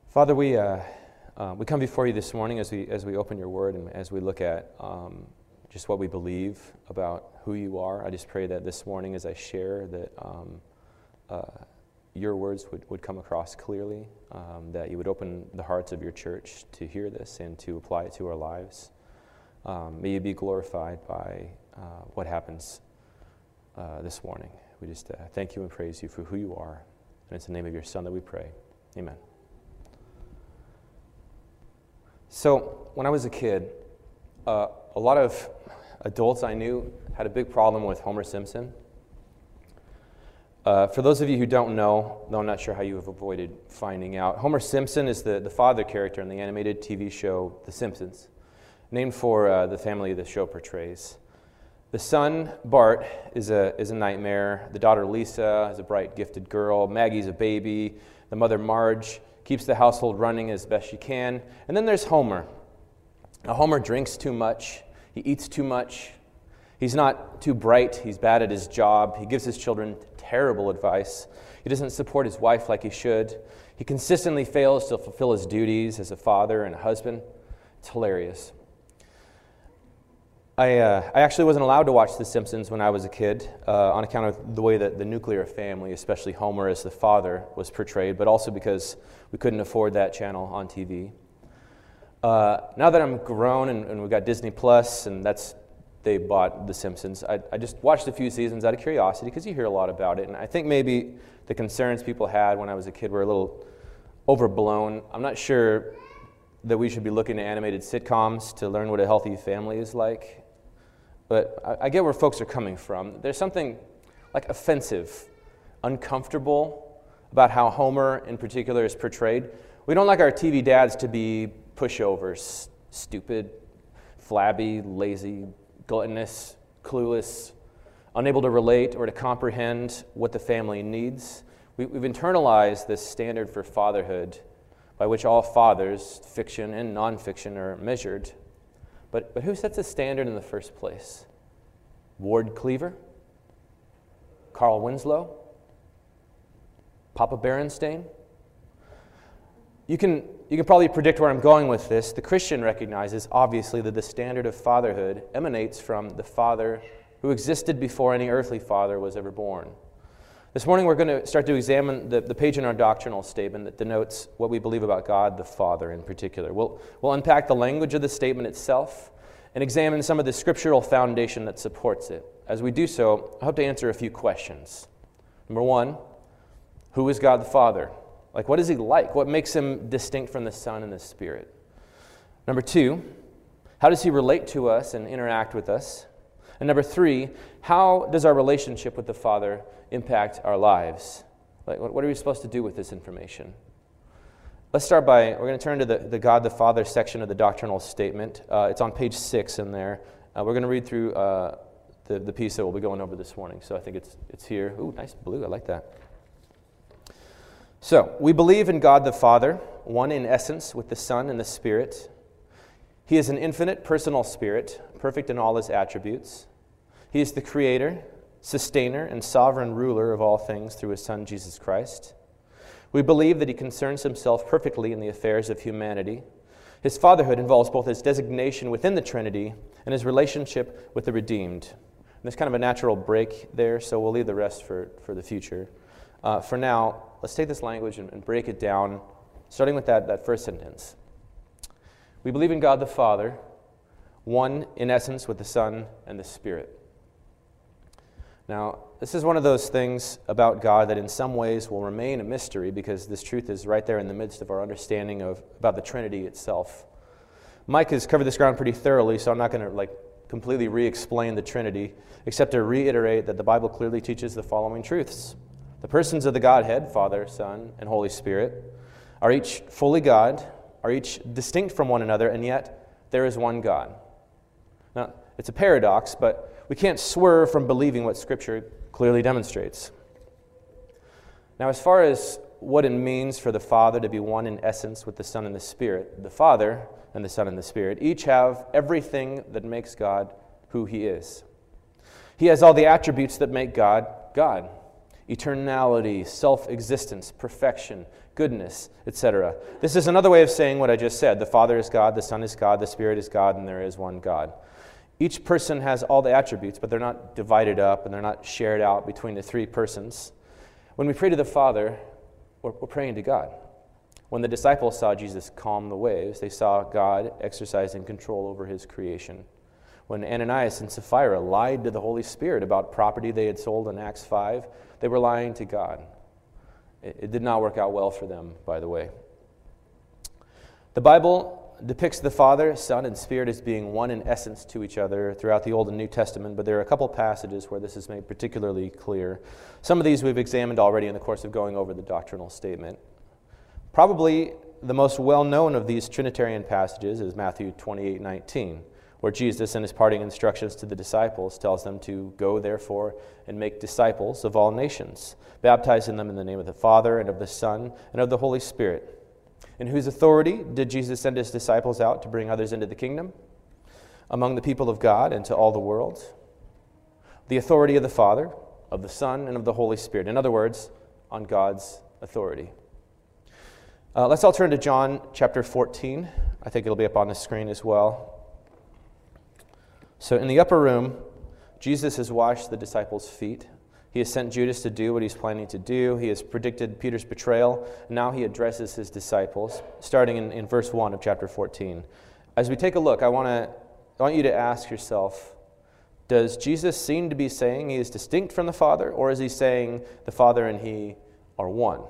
Father, we come before you this morning as we open your word and as we look at just what we believe about who you are. I just pray that this morning as I share that your words would come across clearly, that you would open the hearts of your church to hear this and to apply it to our lives. May you be glorified by what happens this morning. We just thank you and praise you for who you are. And it's in the name of your Son that we pray. Amen. So, when I was a kid, a lot of adults I knew had a big problem with Homer Simpson. For those of you who don't know, though I'm not sure how you have avoided finding out, Homer Simpson is the father character in the animated TV show The Simpsons, named for the family the show portrays. The son, Bart, is a nightmare. The daughter, Lisa, is a bright, gifted girl. Maggie's a baby. The mother, Marge, keeps the household running as best she can. And then there's Homer. Now, Homer drinks too much. He eats too much. He's not too bright. He's bad at his job. He gives his children terrible advice. He doesn't support his wife like he should. He consistently fails to fulfill his duties as a father and a husband. It's hilarious. I actually wasn't allowed to watch The Simpsons when I was a kid on account of the way that the nuclear family, especially Homer as the father, was portrayed, but also because we couldn't afford that channel on TV. Now that I'm grown and we've got Disney Plus, and they bought The Simpsons, I just watched a few seasons out of curiosity because you hear a lot about it, and I think maybe the concerns people had when I was a kid were a little overblown. I'm not sure that we should be looking at animated sitcoms to learn what a healthy family is like. But I get where folks are coming from. There's something like offensive, uncomfortable about how Homer in particular is portrayed. We don't like our TV dads to be pushovers, stupid, flabby, lazy, gluttonous, clueless, unable to relate or to comprehend what the family needs. We've internalized this standard for fatherhood by which all fathers, fiction and nonfiction, are measured. But who sets the standard in the first place? Ward Cleaver? Carl Winslow? Papa Berenstain? You can probably predict where I'm going with this. The Christian recognizes, obviously, that the standard of fatherhood emanates from the Father who existed before any earthly father was ever born. This morning we're going to start to examine the page in our doctrinal statement that denotes what we believe about God the Father in particular. We'll unpack the language of the statement itself and examine some of the scriptural foundation that supports it. As we do so, I hope to answer a few questions. Number one, who is God the Father? Like, what is he like? What makes him distinct from the Son and the Spirit? Number two, how does he relate to us and interact with us? And number three, how does our relationship with the Father impact our lives? Like, what are we supposed to do with this information? Let's start we're going to turn to the God the Father section of the doctrinal statement. It's on page 6 in there. We're going to read through the piece that we'll be going over this morning. So I think it's here. Ooh, nice blue. I like that. So, we believe in God the Father, one in essence with the Son and the Spirit. He is an infinite personal spirit, perfect in all his attributes. He is the creator, sustainer, and sovereign ruler of all things through his Son, Jesus Christ. We believe that he concerns himself perfectly in the affairs of humanity. His fatherhood involves both his designation within the Trinity and his relationship with the redeemed. And there's kind of a natural break there, so we'll leave the rest for the future. For now, let's take this language and break it down, starting with that first sentence. We believe in God the Father, one in essence with the Son and the Spirit. Now, this is one of those things about God that in some ways will remain a mystery because this truth is right there in the midst of our understanding about the Trinity itself. Mike has covered this ground pretty thoroughly, so I'm not going to completely re-explain the Trinity, except to reiterate that the Bible clearly teaches the following truths. The persons of the Godhead, Father, Son, and Holy Spirit, are each fully God, are each distinct from one another, and yet there is one God. Now, it's a paradox, but we can't swerve from believing what Scripture clearly demonstrates. Now, as far as what it means for the Father to be one in essence with the Son and the Spirit, the Father and the Son and the Spirit each have everything that makes God who he is. He has all the attributes that make God God. Eternality, self-existence, perfection, goodness, etc. This is another way of saying what I just said. The Father is God, the Son is God, the Spirit is God, and there is one God. Each person has all the attributes, but they're not divided up and they're not shared out between the three persons. When we pray to the Father, we're praying to God. When the disciples saw Jesus calm the waves, they saw God exercising control over his creation. When Ananias and Sapphira lied to the Holy Spirit about property they had sold in Acts 5, they were lying to God. It did not work out well for them, by the way. The Bible depicts the Father, Son, and Spirit as being one in essence to each other throughout the Old and New Testament, but there are a couple passages where this is made particularly clear. Some of these we've examined already in the course of going over the doctrinal statement. Probably the most well-known of these Trinitarian passages is Matthew 28:19, where Jesus, in his parting instructions to the disciples, tells them to go, therefore, and make disciples of all nations, baptizing them in the name of the Father, and of the Son, and of the Holy Spirit. In whose authority did Jesus send his disciples out to bring others into the kingdom? Among the people of God and to all the world? The authority of the Father, of the Son, and of the Holy Spirit. In other words, on God's authority. Let's all turn to John chapter 14. I think it'll be up on the screen as well. So in the upper room, Jesus has washed the disciples' feet. He has sent Judas to do what he's planning to do. He has predicted Peter's betrayal. And now he addresses his disciples, starting in verse 1 of chapter 14. As we take a look, I want you to ask yourself, does Jesus seem to be saying he is distinct from the Father, or is he saying the Father and he are one?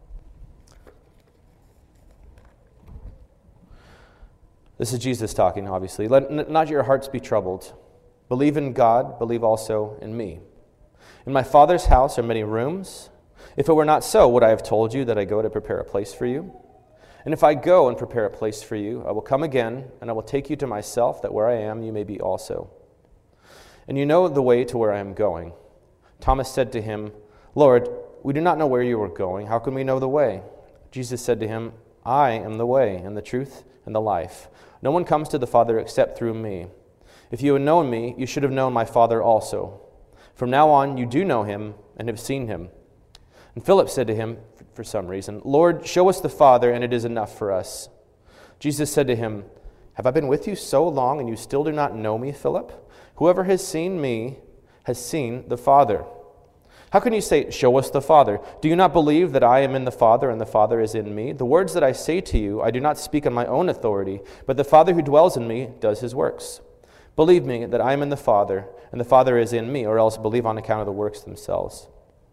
This is Jesus talking, obviously. Let not your hearts be troubled. Believe in God, believe also in me. In my Father's house are many rooms. If it were not so, would I have told you that I go to prepare a place for you? And if I go and prepare a place for you, I will come again, and I will take you to myself, that where I am you may be also. And you know the way to where I am going. Thomas said to him, Lord, we do not know where you are going. How can we know the way? Jesus said to him, I am the way, and the truth, and the life. No one comes to the Father except through me. If you had known me, you should have known my Father also. From now on, you do know him and have seen him. And Philip said to him, for some reason, Lord, show us the Father, and it is enough for us. Jesus said to him, have I been with you so long, and you still do not know me, Philip? Whoever has seen me has seen the Father. How can you say, show us the Father? Do you not believe that I am in the Father, and the Father is in me? The words that I say to you, I do not speak on my own authority, but the Father who dwells in me does his works. Believe me that I am in the Father, and the Father is in me, or else believe on account of the works themselves.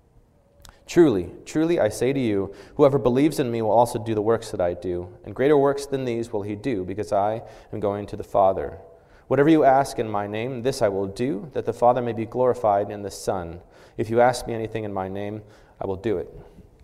Truly, truly, I say to you, whoever believes in me will also do the works that I do, and greater works than these will he do, because I am going to the Father. Whatever you ask in my name, this I will do, that the Father may be glorified in the Son. If you ask me anything in my name, I will do it.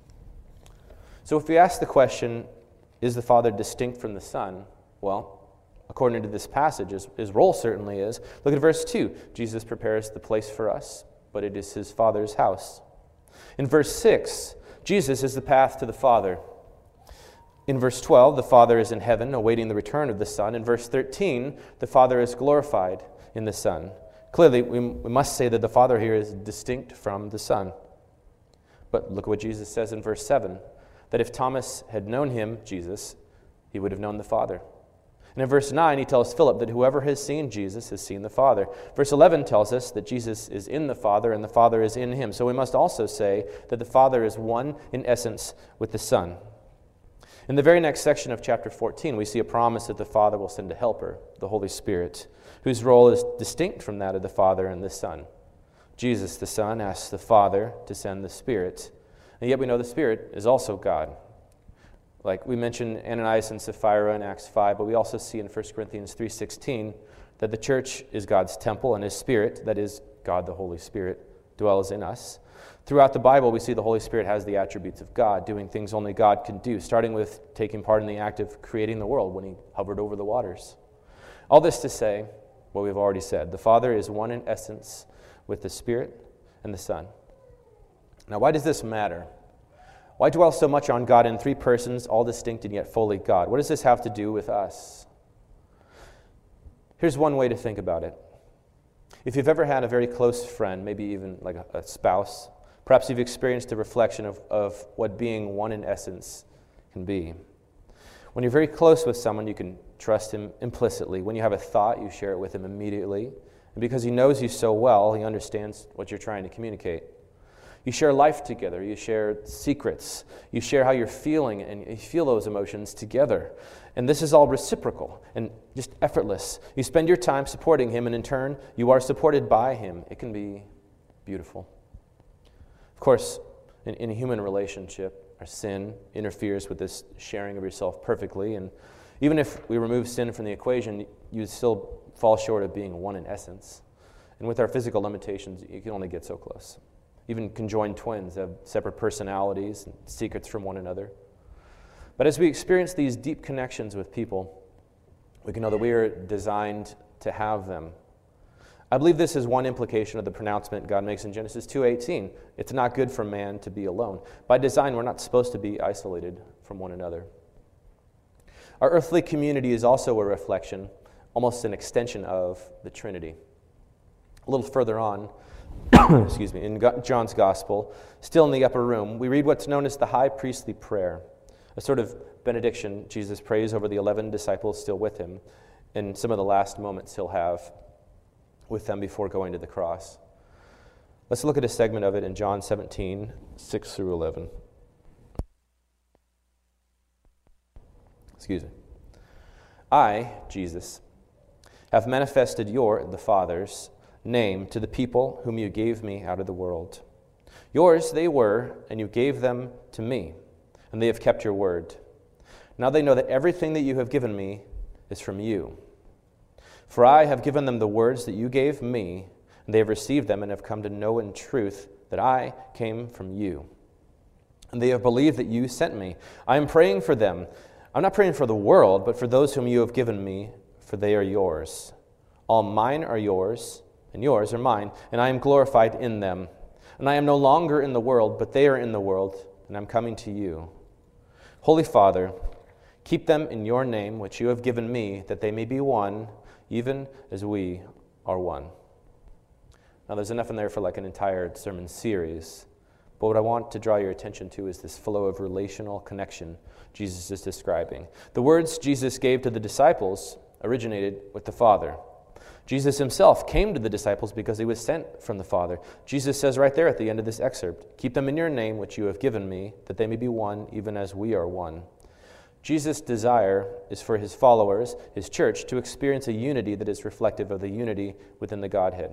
So if we ask the question, is the Father distinct from the Son? Well, according to this passage, his role certainly is. Look at verse 2. Jesus prepares the place for us, but it is his Father's house. In verse 6, Jesus is the path to the Father. In verse 12, the Father is in heaven, awaiting the return of the Son. In verse 13, the Father is glorified in the Son. Clearly, we must say that the Father here is distinct from the Son. But look at what Jesus says in verse 7, that if Thomas had known him, Jesus, he would have known the Father. And in verse 9, he tells Philip that whoever has seen Jesus has seen the Father. Verse 11 tells us that Jesus is in the Father and the Father is in him. So we must also say that the Father is one in essence with the Son. In the very next section of chapter 14, we see a promise that the Father will send a helper, the Holy Spirit, whose role is distinct from that of the Father and the Son. Jesus, the Son, asks the Father to send the Spirit. And yet we know the Spirit is also God. Like we mentioned Ananias and Sapphira in Acts 5, but we also see in 1 Corinthians 3:16 that the church is God's temple and his Spirit, that is God the Holy Spirit, dwells in us. Throughout the Bible, we see the Holy Spirit has the attributes of God, doing things only God can do, starting with taking part in the act of creating the world when he hovered over the waters. All this to say what we've already said. The Father is one in essence with the Spirit and the Son. Now, why does this matter? Why dwell so much on God in three persons, all distinct and yet fully God? What does this have to do with us? Here's one way to think about it. If you've ever had a very close friend, maybe even like a spouse, perhaps you've experienced a reflection of what being one in essence can be. When you're very close with someone, you can trust him implicitly. When you have a thought, you share it with him immediately. And because he knows you so well, he understands what you're trying to communicate. You share life together. You share secrets. You share how you're feeling, and you feel those emotions together. And this is all reciprocal and just effortless. You spend your time supporting him, and in turn, you are supported by him. It can be beautiful. Of course, in a human relationship, our sin interferes with this sharing of yourself perfectly. And even if we remove sin from the equation, you still fall short of being one in essence. And with our physical limitations, you can only get so close. Even conjoined twins have separate personalities and secrets from one another. But as we experience these deep connections with people, we can know that we are designed to have them. I believe this is one implication of the pronouncement God makes in Genesis 2:18. It's not good for man to be alone. By design, we're not supposed to be isolated from one another. Our earthly community is also a reflection, almost an extension of the Trinity. A little further on, in John's Gospel, still in the upper room, we read what's known as the high priestly prayer, a sort of benediction Jesus prays over the 11 disciples still with him in some of the last moments he'll have with them before going to the cross. Let's look at a segment of it in John 17, 6 through 11. I, Jesus, have manifested the Father's, name to the people whom you gave me out of the world. Yours they were, and you gave them to me, and they have kept your word. Now they know that everything that you have given me is from you. For I have given them the words that you gave me, and they have received them and have come to know in truth that I came from you. And they have believed that you sent me. I am praying for them. I'm not praying for the world, but for those whom you have given me, for they are yours. All mine are yours, and yours are mine, and I am glorified in them. And I am no longer in the world, but they are in the world, and I'm coming to you. Holy Father, keep them in your name, which you have given me, that they may be one, even as we are one. Now, there's enough in there for like an entire sermon series, but what I want to draw your attention to is this flow of relational connection Jesus is describing. The words Jesus gave to the disciples originated with the Father. Jesus himself came to the disciples because he was sent from the Father. Jesus says right there at the end of this excerpt, keep them in your name, which you have given me, that they may be one, even as we are one. Jesus' desire is for his followers, his church, to experience a unity that is reflective of the unity within the Godhead.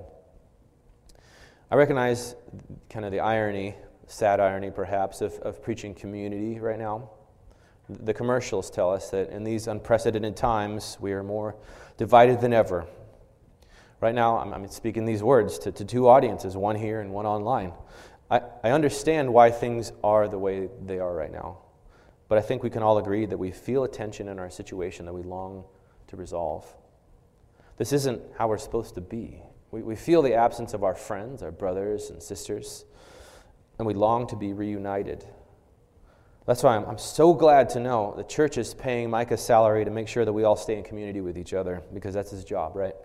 I recognize kind of the irony, sad irony perhaps, of preaching community right now. The commercials tell us that in these unprecedented times, we are more divided than ever. Right now, I'm speaking these words to two audiences, one here and one online. I understand why things are the way they are right now. But I think we can all agree that we feel a tension in our situation that we long to resolve. This isn't how we're supposed to be. We feel the absence of our friends, our brothers and sisters, and we long to be reunited. That's why I'm so glad to know the church is paying Micah's salary to make sure that we all stay in community with each other, because that's his job, right?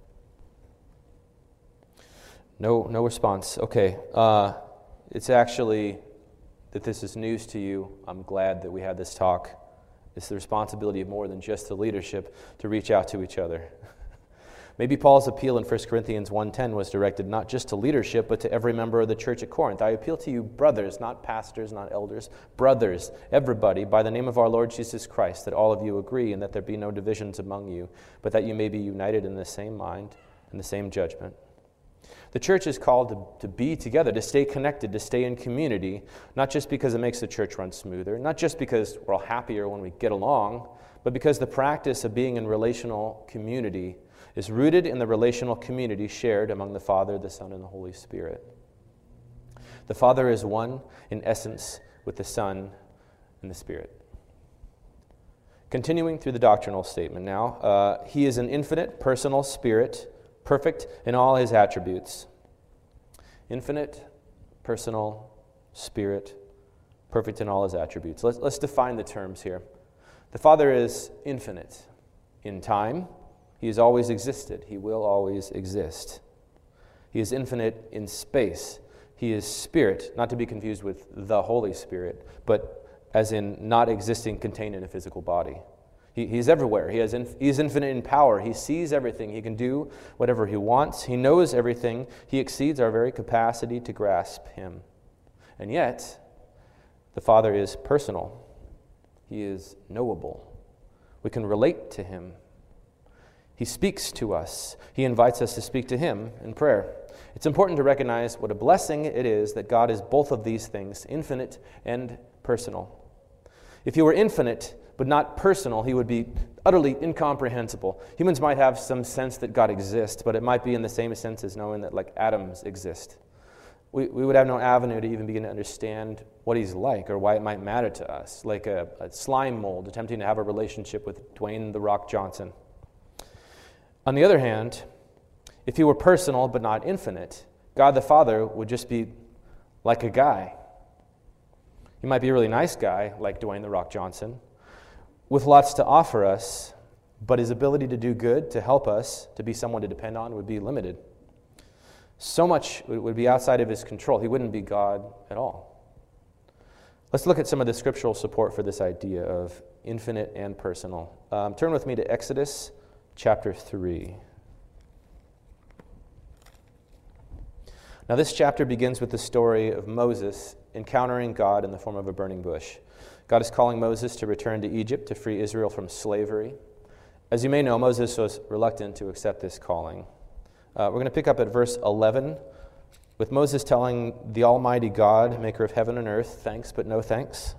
No response. Okay. It's actually that this is news to you. I'm glad that we had this talk. It's the responsibility of more than just the leadership to reach out to each other. Maybe Paul's appeal in 1 Corinthians 1:10 was directed not just to leadership, but to every member of the church at Corinth. I appeal to you, brothers, not pastors, not elders, brothers, everybody, by the name of our Lord Jesus Christ, that all of you agree and that there be no divisions among you, but that you may be united in the same mind and the same judgment. The church is called to be together, to stay connected, to stay in community, not just because it makes the church run smoother, not just because we're all happier when we get along, but because the practice of being in relational community is rooted in the relational community shared among the Father, the Son, and the Holy Spirit. The Father is one in essence with the Son and the Spirit. Continuing through the doctrinal statement now, he is an infinite personal spirit, perfect in all his attributes. Infinite, personal, spirit, perfect in all his attributes. Let's define the terms here. The Father is infinite in time. He has always existed. He will always exist. He is infinite in space. He is spirit, not to be confused with the Holy Spirit, but as in not existing contained in a physical body. He's everywhere. He's infinite in power. He sees everything. He can do whatever he wants. He knows everything. He exceeds our very capacity to grasp him. And yet, the Father is personal. He is knowable. We can relate to him. He speaks to us. He invites us to speak to him in prayer. It's important to recognize what a blessing it is that God is both of these things, infinite and personal. If he were infinite but not personal, he would be utterly incomprehensible. Humans might have some sense that God exists, but it might be in the same sense as knowing that like atoms exist. We would have no avenue to even begin to understand what he's like or why it might matter to us, like a slime mold attempting to have a relationship with Dwayne "The Rock" Johnson. On the other hand, if he were personal but not infinite, God the Father would just be like a guy. He might be a really nice guy, like Dwayne "The Rock" Johnson, with lots to offer us, but his ability to do good, to help us, to be someone to depend on would be limited. So much would be outside of his control. He wouldn't be God at all. Let's look at some of the scriptural support for this idea of infinite and personal. Turn with me to Exodus chapter 3. Now, this chapter begins with the story of Moses encountering God in the form of a burning bush. God is calling Moses to return to Egypt to free Israel from slavery. As you may know, Moses was reluctant to accept this calling. We're going to pick up at verse 11 with Moses telling the Almighty God, maker of heaven and earth, thanks but no thanks.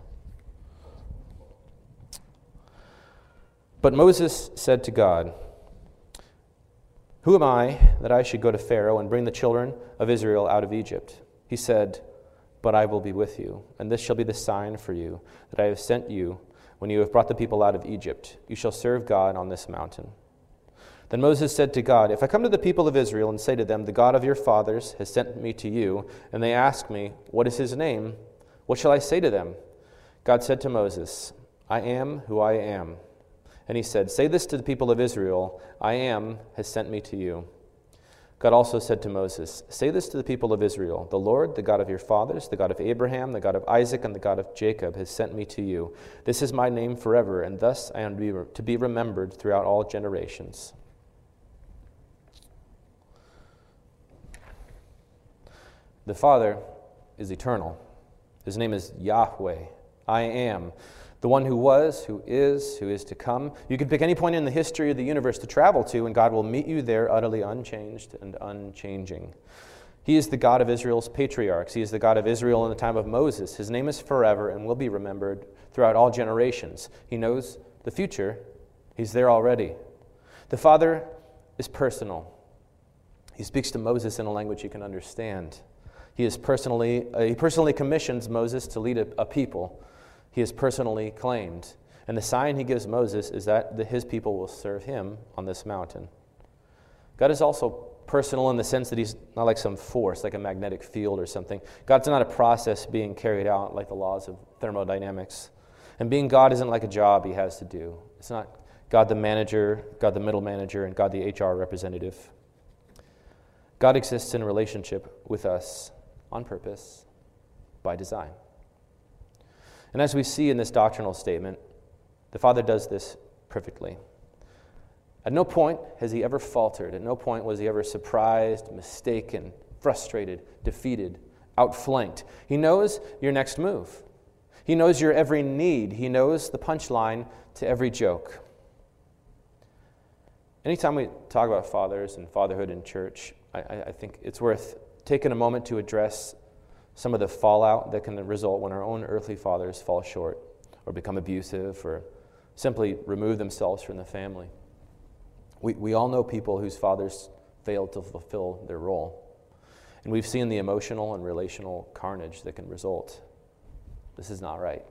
But Moses said to God, "Who am I that I should go to Pharaoh and bring the children of Israel out of Egypt?" He said, "But I will be with you, and this shall be the sign for you that I have sent you when you have brought the people out of Egypt. You shall serve God on this mountain." Then Moses said to God, "If I come to the people of Israel and say to them, 'The God of your fathers has sent me to you,' and they ask me, 'What is his name?' what shall I say to them?" God said to Moses, "I am who I am." And he said, "Say this to the people of Israel, 'I am has sent me to you.'" God also said to Moses, "Say this to the people of Israel, 'The Lord, the God of your fathers, the God of Abraham, the God of Isaac, and the God of Jacob has sent me to you. This is my name forever, and thus I am to be remembered throughout all generations.'" The Father is eternal. His name is Yahweh. I am. The one who was, who is to come. You can pick any point in the history of the universe to travel to, and God will meet you there utterly unchanged and unchanging. He is the God of Israel's patriarchs. He is the God of Israel in the time of Moses. His name is forever and will be remembered throughout all generations. He knows the future. He's there already. The Father is personal. He speaks to Moses in a language he can understand. He personally commissions Moses to lead a people. He is personally claimed. And the sign he gives Moses is that his people will serve him on this mountain. God is also personal in the sense that he's not like some force, like a magnetic field or something. God's not a process being carried out like the laws of thermodynamics. And being God isn't like a job he has to do. It's not God the manager, God the middle manager, and God the HR representative. God exists in a relationship with us on purpose, by design. And as we see in this doctrinal statement, the Father does this perfectly. At no point has he ever faltered. At no point was he ever surprised, mistaken, frustrated, defeated, outflanked. He knows your next move. He knows your every need. He knows the punchline to every joke. Anytime we talk about fathers and fatherhood in church, I think it's worth taking a moment to address some of the fallout that can result when our own earthly fathers fall short or become abusive or simply remove themselves from the family. We all know people whose fathers failed to fulfill their role. And we've seen the emotional and relational carnage that can result. This is not right.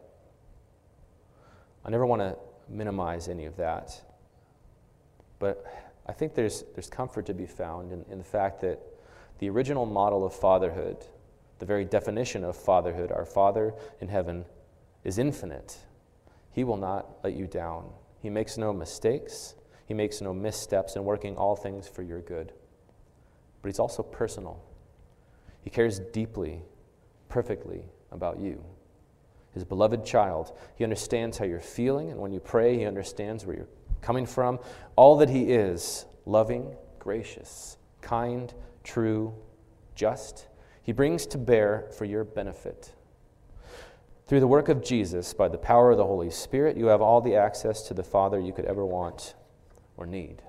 I never want to minimize any of that. But I think there's comfort to be found in the fact that the original model of fatherhood, the very definition of fatherhood, our Father in heaven, is infinite. He will not let you down. He makes no mistakes. He makes no missteps in working all things for your good. But he's also personal. He cares deeply, perfectly about you. his beloved child. He understands how you're feeling, and when you pray, he understands where you're coming from. All that he is, loving, gracious, kind, true, just, he brings to bear for your benefit. Through the work of Jesus, by the power of the Holy Spirit, you have all the access to the Father you could ever want or need.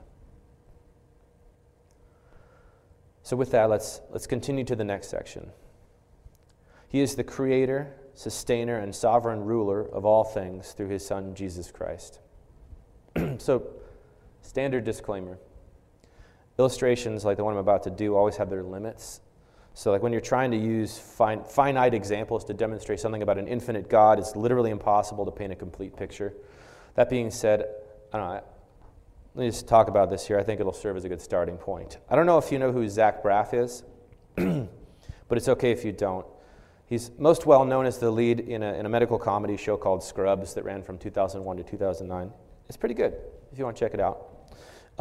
So with that, let's continue to the next section. He is the creator, sustainer, and sovereign ruler of all things through his Son, Jesus Christ. So, standard disclaimer. Illustrations like the one I'm about to do always have their limits. So like when you're trying to use finite examples to demonstrate something about an infinite God, it's literally impossible to paint a complete picture. That being said, let me just talk about this here. I think it'll serve as a good starting point. I don't know if you know who Zach Braff is, but it's okay if you don't. He's most well known as the lead in a medical comedy show called Scrubs that ran from 2001 to 2009. It's pretty good if you want to check it out.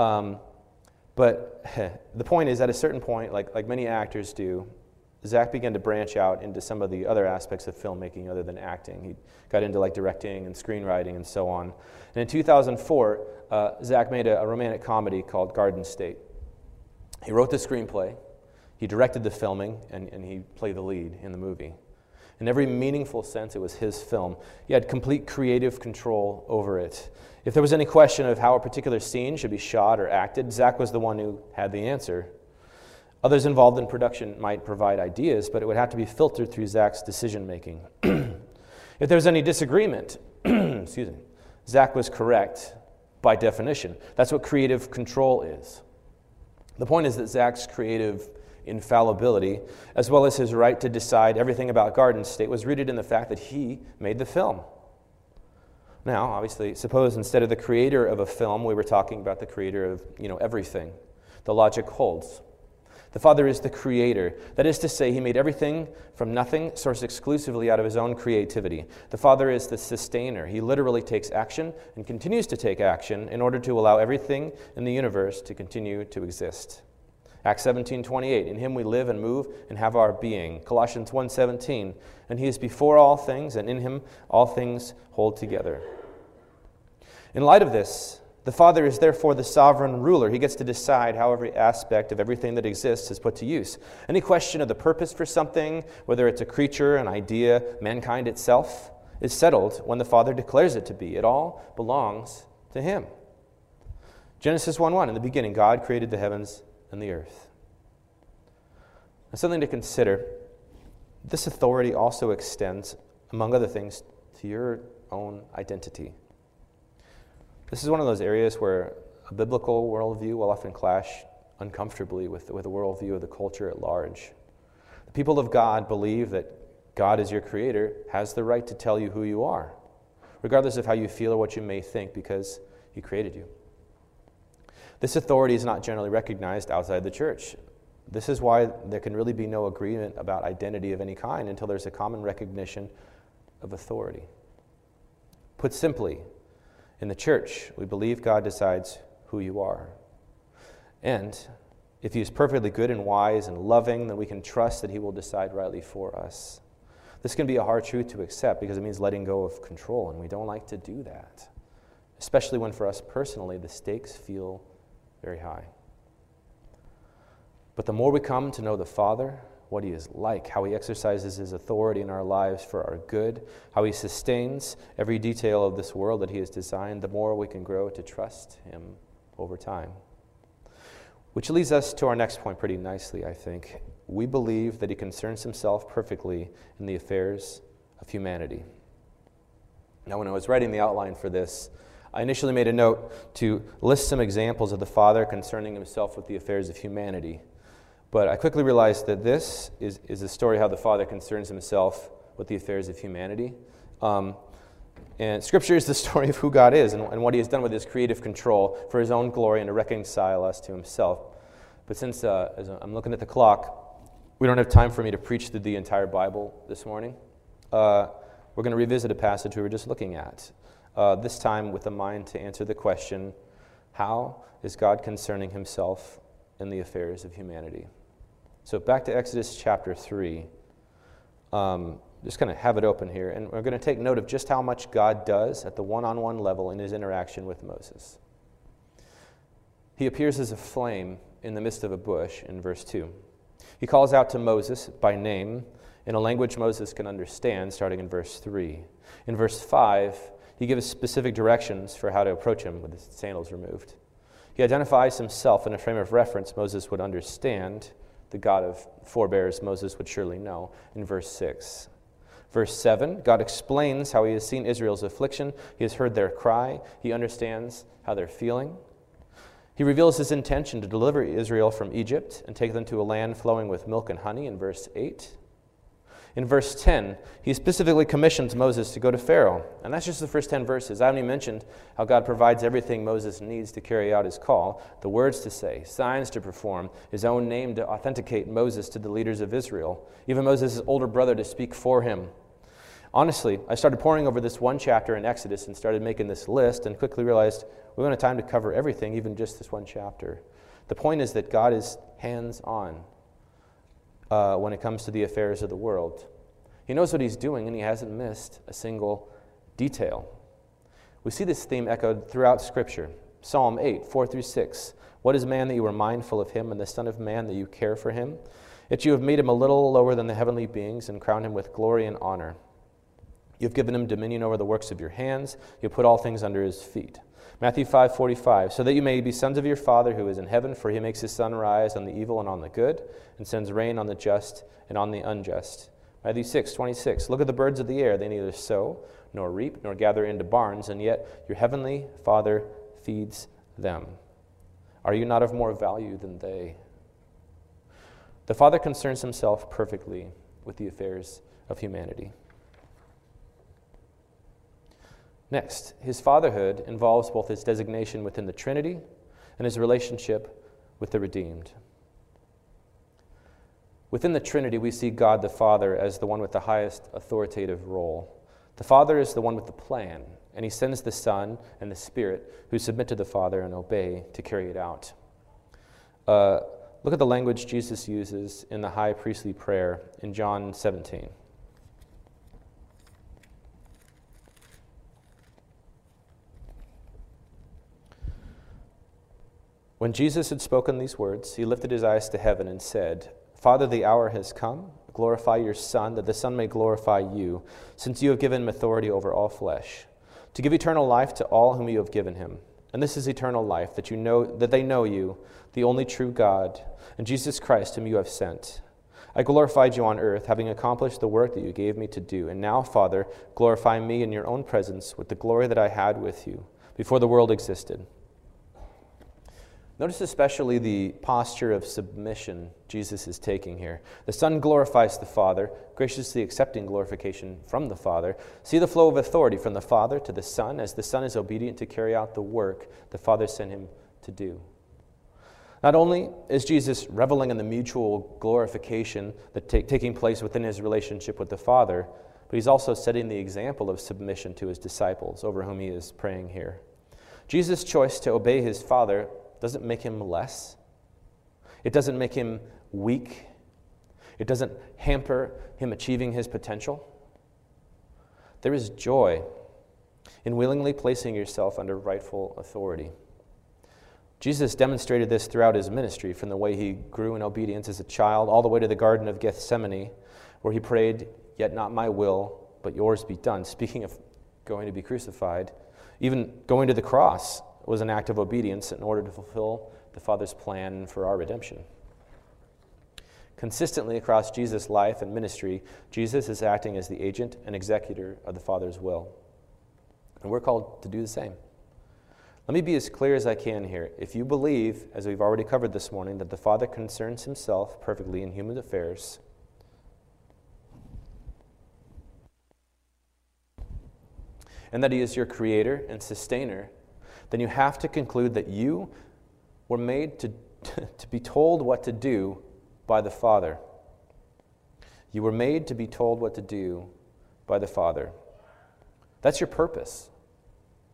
But the point is, at a certain point, like many actors do, Zach began to branch out into some of the other aspects of filmmaking other than acting. He got into like directing and screenwriting and so on. And in 2004, Zach made a romantic comedy called Garden State. He wrote the screenplay, he directed the filming, and he played the lead in the movie. In every meaningful sense, it was his film. He had complete creative control over it. If there was any question of how a particular scene should be shot or acted, Zach was the one who had the answer. Others involved in production might provide ideas, but it would have to be filtered through Zach's decision-making. If there was any disagreement, Zach was correct by definition. That's what creative control is. The point is that Zach's creative infallibility, as well as his right to decide everything about Garden State, was rooted in the fact that he made the film. Now, obviously, suppose instead of the creator of a film, we were talking about the creator of, everything. The logic holds. The Father is the creator. That is to say, he made everything from nothing, sourced exclusively out of his own creativity. The Father is the sustainer. He literally takes action and continues to take action in order to allow everything in the universe to continue to exist. Acts 17:28, in him we live and move and have our being. Colossians 1:17, and he is before all things, and in him all things hold together. In light of this, the Father is therefore the sovereign ruler. He gets to decide how every aspect of everything that exists is put to use. Any question of the purpose for something, whether it's a creature, an idea, mankind itself, is settled when the Father declares it to be. It all belongs to him. Genesis 1:1, in the beginning, God created the heavens and the earth. Now, something to consider, this authority also extends, among other things, to your own identity. This is one of those areas where a biblical worldview will often clash uncomfortably with the worldview of the culture at large. The people of God believe that God, as your creator, has the right to tell you who you are, regardless of how you feel or what you may think, because he created you. This authority is not generally recognized outside the church. This is why there can really be no agreement about identity of any kind until there's a common recognition of authority. Put simply, in the church, we believe God decides who you are. And if he is perfectly good and wise and loving, then we can trust that he will decide rightly for us. This can be a hard truth to accept because it means letting go of control, and we don't like to do that, especially when for us personally the stakes feel very high. But the more we come to know the Father, what he is like, how he exercises his authority in our lives for our good, how he sustains every detail of this world that he has designed, the more we can grow to trust him over time. Which leads us to our next point pretty nicely, I think. We believe that he concerns himself perfectly in the affairs of humanity. Now, when I was writing the outline for this, I initially made a note to list some examples of the Father concerning himself with the affairs of humanity. But I quickly realized that this is a story how the Father concerns himself with the affairs of humanity. And Scripture is the story of who God is and what he has done with his creative control for his own glory and to reconcile us to himself. But since as I'm looking at the clock, we don't have time for me to preach through the entire Bible this morning. We're going to revisit a passage we were just looking at. This time with a mind to answer the question, how is God concerning himself in the affairs of humanity? So back to Exodus chapter 3. just kind of have it open here, and we're going to take note of just how much God does at the one-on-one level in his interaction with Moses. He appears as a flame in the midst of a bush in verse 2. He calls out to Moses by name in a language Moses can understand, starting in verse 3. In verse 5, he gives specific directions for how to approach him with his sandals removed. He identifies himself in a frame of reference Moses would understand, the God of forebears Moses would surely know, in verse 6. Verse 7, God explains how he has seen Israel's affliction. He has heard their cry. He understands how they're feeling. He reveals his intention to deliver Israel from Egypt and take them to a land flowing with milk and honey in verse 8. In verse 10, he specifically commissions Moses to go to Pharaoh. And that's just the first 10 verses. I haven't even mentioned how God provides everything Moses needs to carry out his call, the words to say, signs to perform, his own name to authenticate Moses to the leaders of Israel, even Moses' older brother to speak for him. Honestly, I started poring over this one chapter in Exodus and started making this list and quickly realized we don't have time to cover everything, even just this one chapter. The point is that God is hands-on when it comes to the affairs of the world. He knows what he's doing, and he hasn't missed a single detail. We see this theme echoed throughout Scripture. Psalm 8, 4-6. What is man that you are mindful of him, and the son of man that you care for him? Yet you have made him a little lower than the heavenly beings and crowned him with glory and honor. You have given him dominion over the works of your hands. You have put all things under his feet. Matthew 5:45, so that you may be sons of your Father who is in heaven, for he makes his sun rise on the evil and on the good, and sends rain on the just and on the unjust. Matthew 6:26, look at the birds of the air. They neither sow, nor reap, nor gather into barns, and yet your heavenly Father feeds them. Are you not of more value than they? The Father concerns himself perfectly with the affairs of humanity. Next, his fatherhood involves both his designation within the Trinity and his relationship with the redeemed. Within the Trinity, we see God the Father as the one with the highest authoritative role. The Father is the one with the plan, and he sends the Son and the Spirit who submit to the Father and obey to carry it out. Look at the language Jesus uses in the high priestly prayer in John 17. When Jesus had spoken these words, he lifted his eyes to heaven and said, Father, the hour has come. Glorify your Son, that the Son may glorify you, since you have given him authority over all flesh, to give eternal life to all whom you have given him. And this is eternal life, that they know you, the only true God, and Jesus Christ whom you have sent. I glorified you on earth, having accomplished the work that you gave me to do. And now, Father, glorify me in your own presence with the glory that I had with you before the world existed. Notice especially the posture of submission Jesus is taking here. The Son glorifies the Father, graciously accepting glorification from the Father. See the flow of authority from the Father to the Son, as the Son is obedient to carry out the work the Father sent him to do. Not only is Jesus reveling in the mutual glorification that taking place within his relationship with the Father, but he's also setting the example of submission to his disciples, over whom he is praying here. Jesus' choice to obey his Father doesn't make him less. It doesn't make him weak. It doesn't hamper him achieving his potential. There is joy in willingly placing yourself under rightful authority. Jesus demonstrated this throughout his ministry, from the way he grew in obedience as a child all the way to the Garden of Gethsemane, where he prayed, "Yet not my will, but yours be done." Speaking of going to be crucified, even going to the cross was an act of obedience in order to fulfill the Father's plan for our redemption. Consistently across Jesus' life and ministry, Jesus is acting as the agent and executor of the Father's will. And we're called to do the same. Let me be as clear as I can here. If you believe, as we've already covered this morning, that the Father concerns himself perfectly in human affairs, and that he is your creator and sustainer, then you have to conclude that you were made to be told what to do by the Father. You were made to be told what to do by the Father. That's your purpose.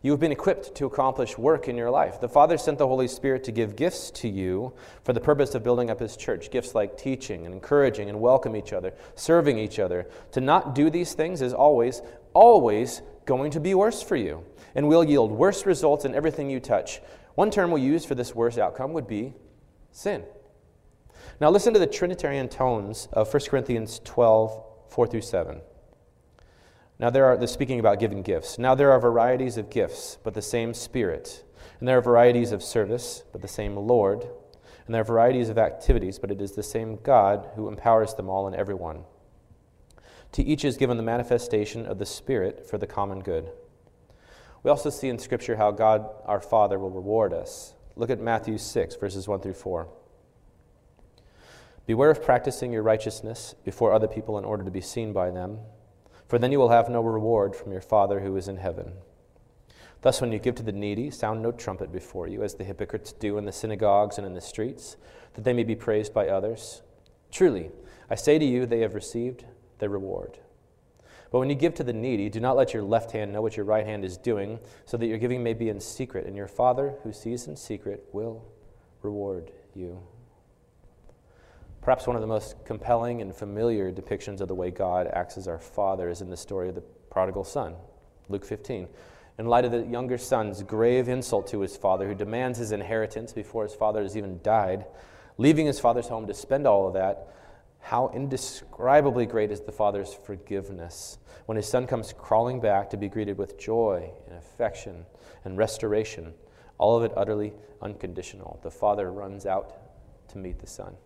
You have been equipped to accomplish work in your life. The Father sent the Holy Spirit to give gifts to you for the purpose of building up His church. Gifts like teaching and encouraging and welcome each other, serving each other. To not do these things is always going to be worse for you and will yield worse results in everything you touch. One term we use for this worst outcome would be sin. Now listen to the Trinitarian tones of 1 Corinthians 12, 4 through 7. Now they're speaking about giving gifts. Now there are varieties of gifts, but the same Spirit. And there are varieties of service, but the same Lord. And there are varieties of activities, but it is the same God who empowers them all and everyone. To each is given the manifestation of the Spirit for the common good. We also see in Scripture how God, our Father, will reward us. Look at Matthew 6, verses 1 through 4. Beware of practicing your righteousness before other people in order to be seen by them, for then you will have no reward from your Father who is in heaven. Thus, when you give to the needy, sound no trumpet before you, as the hypocrites do in the synagogues and in the streets, that they may be praised by others. Truly, I say to you, they have received their reward. But when you give to the needy, do not let your left hand know what your right hand is doing, so that your giving may be in secret, and your Father who sees in secret will reward you. Perhaps one of the most compelling and familiar depictions of the way God acts as our Father is in the story of the prodigal son, Luke 15. In light of the younger son's grave insult to his father, who demands his inheritance before his father has even died, leaving his father's home to spend all of that, how indescribably great is the father's forgiveness when his son comes crawling back to be greeted with joy and affection and restoration, all of it utterly unconditional. The father runs out to meet the son.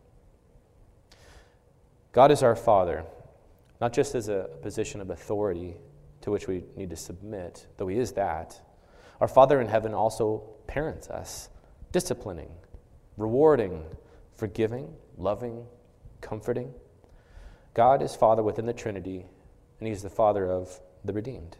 God is our Father, not just as a position of authority to which we need to submit, though He is that. Our Father in heaven also parents us, disciplining, rewarding, forgiving, loving, comforting. God is Father within the Trinity, and He's the Father of the redeemed.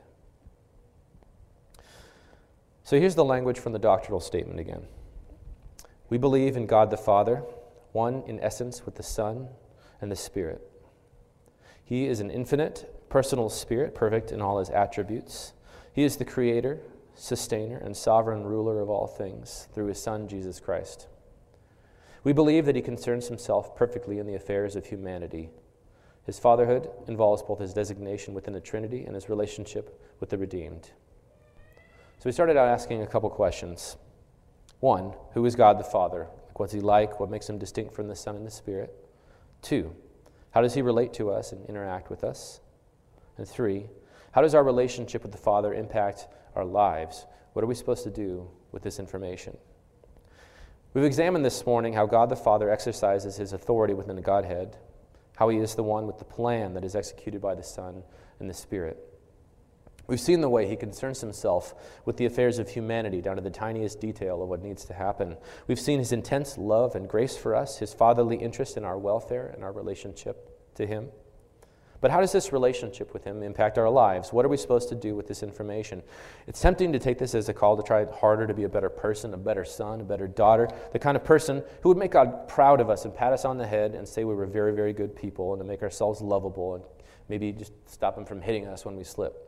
So here's the language from the doctrinal statement again. We believe in God the Father, one in essence with the Son and the Spirit. He is an infinite, personal Spirit, perfect in all His attributes. He is the Creator, Sustainer, and Sovereign Ruler of all things through His Son, Jesus Christ. We believe that He concerns Himself perfectly in the affairs of humanity. His fatherhood involves both His designation within the Trinity and His relationship with the redeemed. So we started out asking a couple questions. One, who is God the Father? What's He like? What makes Him distinct from the Son and the Spirit? 2, how does He relate to us and interact with us? And 3, how does our relationship with the Father impact our lives? What are we supposed to do with this information? We've examined this morning how God the Father exercises His authority within the Godhead, how He is the one with the plan that is executed by the Son and the Spirit. We've seen the way He concerns Himself with the affairs of humanity down to the tiniest detail of what needs to happen. We've seen His intense love and grace for us, His fatherly interest in our welfare and our relationship to Him. But how does this relationship with Him impact our lives? What are we supposed to do with this information? It's tempting to take this as a call to try harder to be a better person, a better son, a better daughter, the kind of person who would make God proud of us and pat us on the head and say we were very, very good people, and to make ourselves lovable and maybe just stop Him from hitting us when we slip.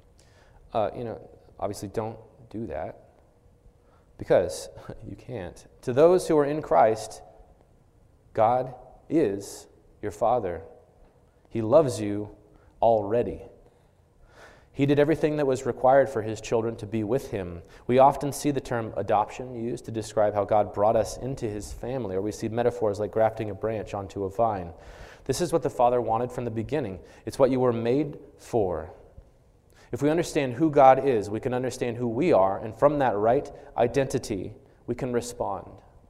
Obviously don't do that, because you can't. To those who are in Christ, God is your Father. He loves you already. He did everything that was required for His children to be with Him. We often see the term adoption used to describe how God brought us into His family, or we see metaphors like grafting a branch onto a vine. This is what the Father wanted from the beginning. It's what you were made for. If we understand who God is, we can understand who we are, and from that right identity, we can respond.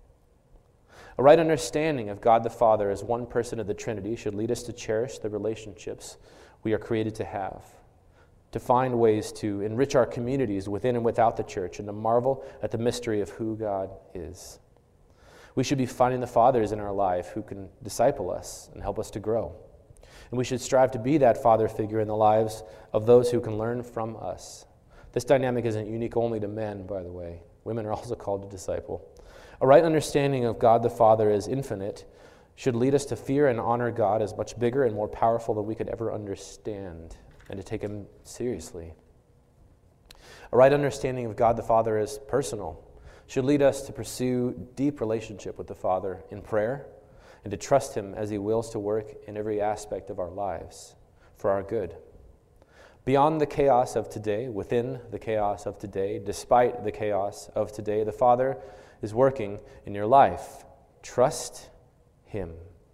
A right understanding of God the Father as one person of the Trinity should lead us to cherish the relationships we are created to have, to find ways to enrich our communities within and without the church, and to marvel at the mystery of who God is. We should be finding the fathers in our life who can disciple us and help us to grow. And we should strive to be that father figure in the lives of those who can learn from us. This dynamic isn't unique only to men, by the way. Women are also called to disciple. A right understanding of God the Father as infinite should lead us to fear and honor God as much bigger and more powerful than we could ever understand, and to take Him seriously. A right understanding of God the Father as personal should lead us to pursue deep relationship with the Father in prayer and to trust Him as He wills to work in every aspect of our lives for our good. Beyond the chaos of today, within the chaos of today, despite the chaos of today, the Father is working in your life. Trust Him.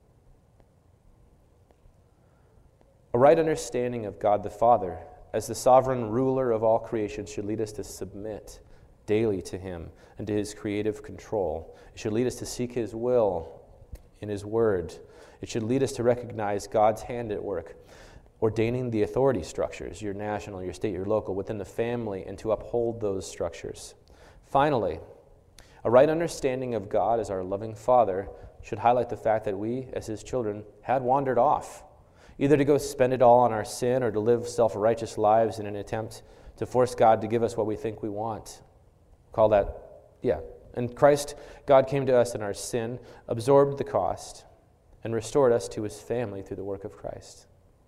A right understanding of God the Father as the sovereign ruler of all creation should lead us to submit daily to Him and to His creative control. It should lead us to seek His will in His Word. It should lead us to recognize God's hand at work, ordaining the authority structures, your national, your state, your local, within the family, and to uphold those structures. Finally, a right understanding of God as our loving Father should highlight the fact that we, as His children, had wandered off, either to go spend it all on our sin or to live self-righteous lives in an attempt to force God to give us what we think we want. Call that, In Christ, God came to us in our sin, absorbed the cost, and restored us to His family through the work of Christ.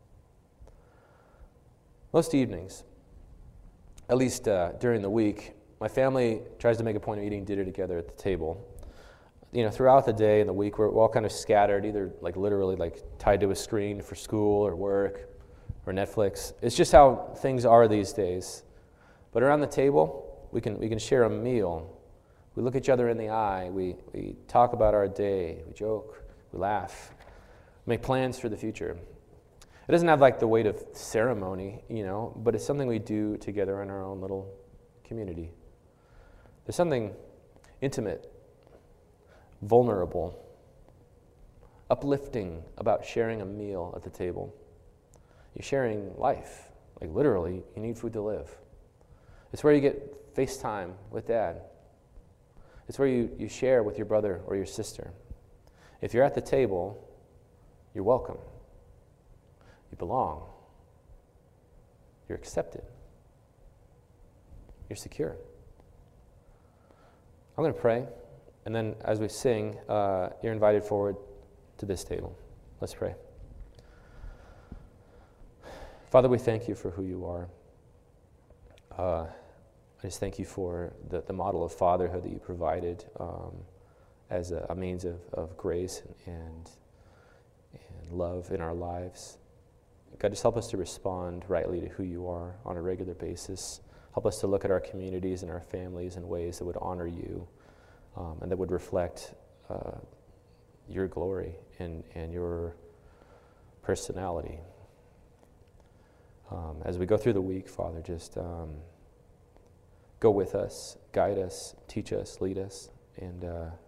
Most evenings, at least during the week, my family tries to make a point of eating dinner together at the table. Throughout the day and the week, we're all kind of scattered, either literally tied to a screen for school or work or Netflix. It's just how things are these days. But around the table, we can share a meal. We look each other in the eye. We talk about our day. We joke. We laugh. We make plans for the future. It doesn't have the weight of ceremony, but it's something we do together in our own little community. There's something intimate, vulnerable, uplifting about sharing a meal at the table. You're sharing life. Literally, you need food to live. It's where you get FaceTime with Dad. It's where you share with your brother or your sister. If you're at the table, you're welcome. You belong. You're accepted. You're secure. I'm going to pray, and then as we sing, you're invited forward to this table. Let's pray. Father, we thank You for who You are. I just thank You for the model of fatherhood that You provided as a means of grace and love in our lives. God, just help us to respond rightly to who You are on a regular basis. Help us to look at our communities and our families in ways that would honor You and that would reflect Your glory and Your personality. As we go through the week, Father, just go with us, guide us, teach us, lead us, and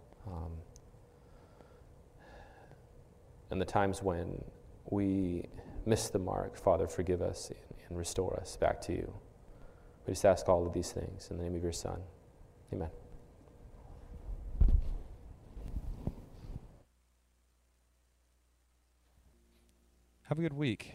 the times when we miss the mark, Father, forgive us and restore us back to You. We just ask all of these things in the name of Your Son. Amen. Have a good week.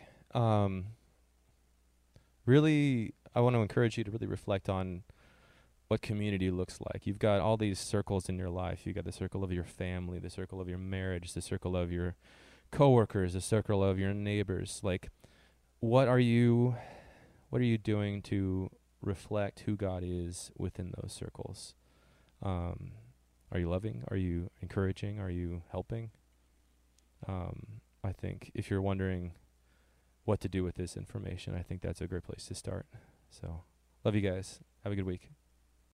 Really, I want to encourage you to really reflect on what community looks like. You've got all these circles in your life. You've got the circle of your family, the circle of your marriage, the circle of your coworkers, the circle of your neighbors. What are you doing to reflect who God is within those circles? Are you loving? Are you encouraging? Are you helping? I think if you're wondering what to do with this information, I think that's a great place to start. So, love you guys. Have a good week.